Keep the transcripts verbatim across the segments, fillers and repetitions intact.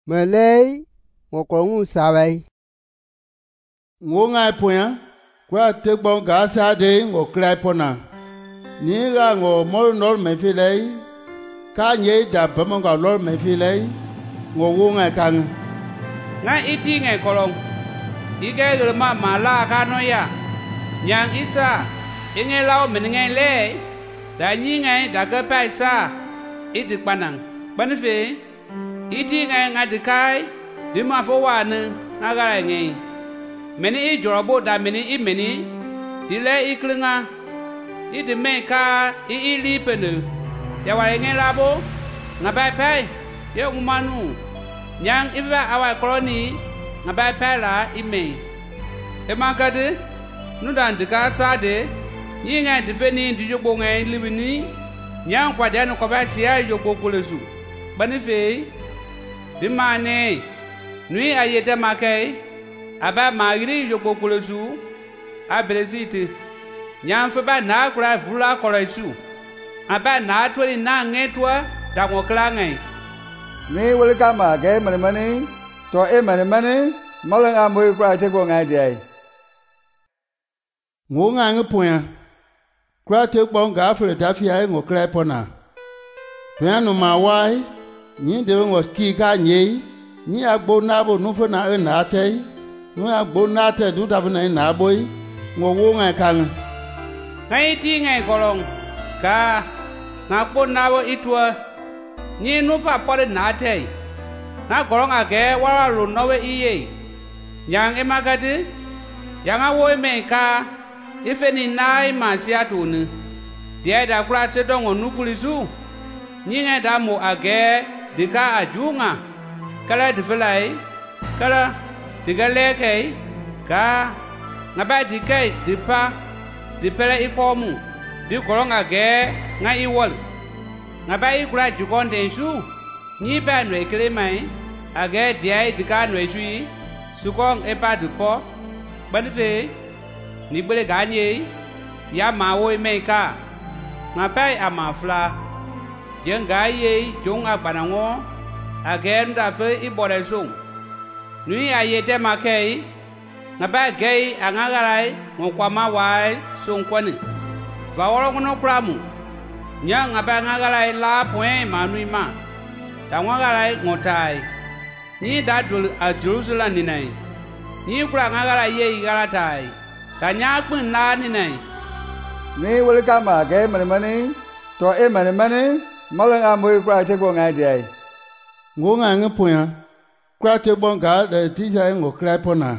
mà lấy một con ngu sao vậy ngô ngay puya qua te bon ga sa de ngo krai pona ni ga ngo mo nor me fi lấy ka nye da ba mo ga lor me fi lấy ngo wo ngay kang nga iti ngai kolong ige germa mala kano ya nyang isa inge lao men ngai le da nyi ngai da ga pai sa iti panang banfe iti ngai nga de kai di ma fo wa ne na ga ngai meni i jorobo da meni i meni di le i klinga i de me ka i i li penu ya wa ngai labo nga pai pai ye umanu nyang iba awa koloni nga bai pai la i me e magade nu dan de ka sa de nyi ngai de feni di jobo ngai libini nyang kwa de no ko ba tia jobo kolesu banife di mane nui ayete makai aba magiri jobo kolesu a brezite nyang fe ba na kura vula kolesu aba na tweli na ngetwa da ngo kla ngai ni wala kama ke mane mane to e mane mane malanga moy kura te ko ngai dai ngô ngay ngư puya qua te bon ga Philadelphia ngo krai pona puya no ma wai ni de ngo ki ka nyi ni agbo na bo nu fo na e na te nu agbo na te du da na na boy ngo wo ngay kang ngai ti ngai kolong ka na po na bo itwa ni nu pa po de na te na kolong age wala lu no we iye yang e magade yang a wo me ka ife ni nai ma sia tunu dia da kura se dong onu kulisu ni ngai da mo age dika ajunga kala de felai kala diga leke ka ngaba dikai dipa dipele ikomu di kolong age nga iwol ngaba ikura jukon densu ni ba no ekele mai age dia dika no echui sukong epa dupo banfe ni bele ganye ya ma wo me ka nga pai ama fla jeng ga ye jong a banango again da fe i bore sung nui a ye te ma kai nga ba gei anga garai ngo kwa ma wai sung kwani va woro ngono pramu nya nga ba nga garai la point ma nui ma da ngo garai ngo tai ni da dul a Jerusalem ni nai ni kura nga garai ye i gara tai tanya pun na ni nai ni wala kama ke mane mane to e mane mane malanga moy kura te ko ngai dai ngô ngay ngư puya qua te bon ga de ti sa ngo krai pona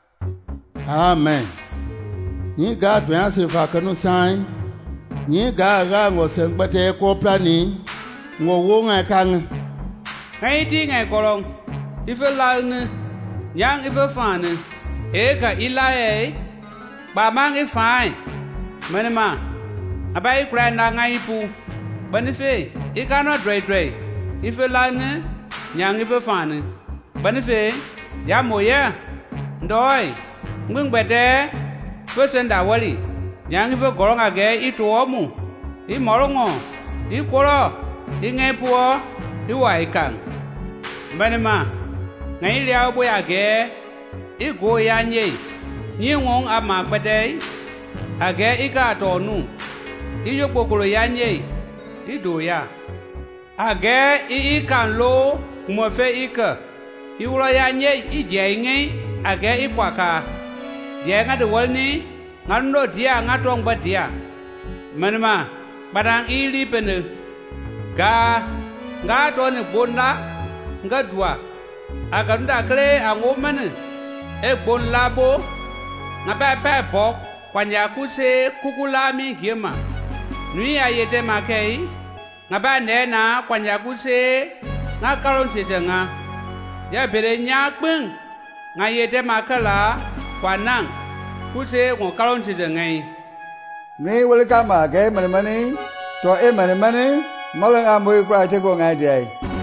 amen ni ga dwa se fa kanu sai ni ga ga ngo se gbate ko plani ngo wo ngai kang ngai ti ngai kolong ife la ne yang ife fa ne e ka ilaye ba mang i fai mane ma abai kura na ngai pu banife i kana dre dre ife la ne nyang ife fa ne banife ya moye ndoi ngung bete fesen da wali nyang ife gorong age i to mu i morongo i koro i ngai pu i wai kang mane ma ngai liao bo ya ge i go ya nye ni ngong ama pede age ika tonu iyo bokolo yanye ido ya age i kan lo mo fe ika iwro yanye ije nge age ipwaka dia nga de wolni ngando dia ngatong badia manma badang ili pene ga nga toni bonna nga dua aga nda kle angomane e bon labo nga ba ba bo kwanya kuse kukulami giema nui ayete makei nga ba ne na kwanya kuse nga kalon sejenga ya bere nyakpeng nga yete makala kwanang kuse ngo kalon sejenga ni wala kama ke mane mane to e mane mane malanga moy kura te ko ngai dai